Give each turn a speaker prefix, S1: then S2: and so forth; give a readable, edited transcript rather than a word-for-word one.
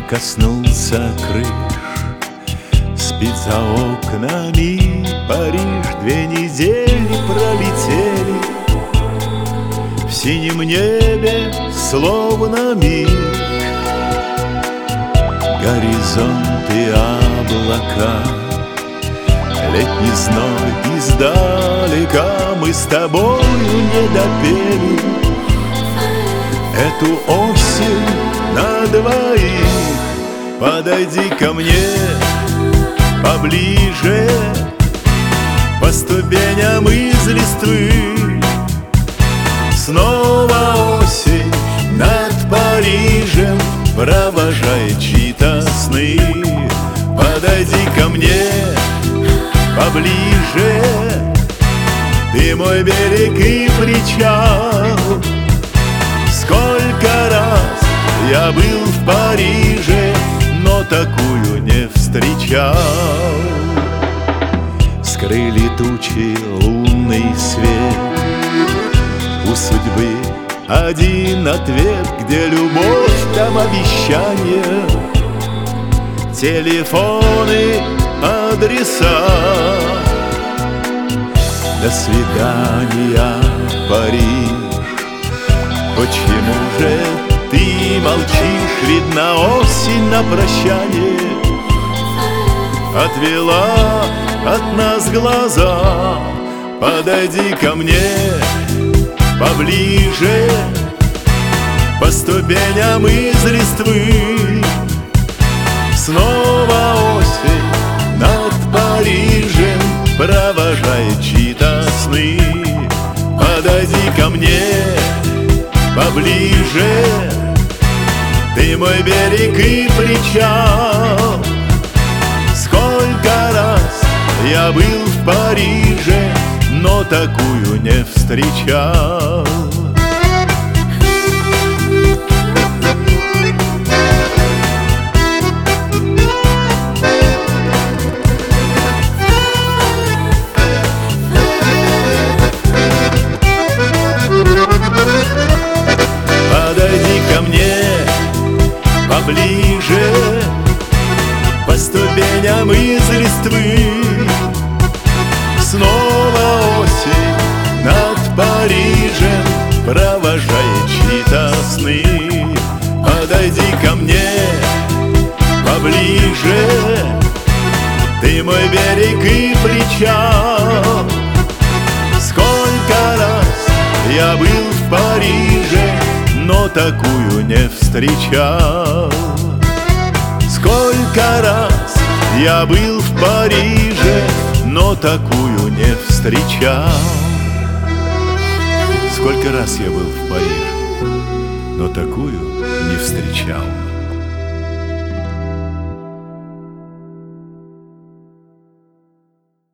S1: коснулся крыш. Спит за окнами Париж, 2 недели пролетели. В синем небе словно миг, горизонт и облака, летний зной издалека. Мы с тобою не допели эту осень на двоих. Подойди ко мне поближе, по ступеням из листвы. Снова осень над Парижем провожает чьи-то сны. Подойди ко мне поближе, ты мой берег и причал. Сколько раз я был в Париже, но такую не встречал. Скрыли тучи лунный свет, у судьбы один ответ, где любовь, там обещание, телефоны, адреса. До свидания, Париж. Почему же ты молчишь? Видно, осень на прощание отвела от нас глаза. Подойди ко мне поближе, по ступеням из листвы. Снова осень над Парижем провожает чьи-то сны. Подойди ко мне поближе, ты мой берег и причал. Сколько раз я был в Париже, но такую не встречал. Подойди ко мне поближе, по ступеням из листвы. Снова осень над Парижем провожает чьи-то сны. Подойди ко мне поближе, ты мой берег и причал. Сколько раз я был в Париже, но такую не встречал. Сколько раз я был в Париже, но такую не встречал. Сколько раз я был в Париже, но такую не встречал.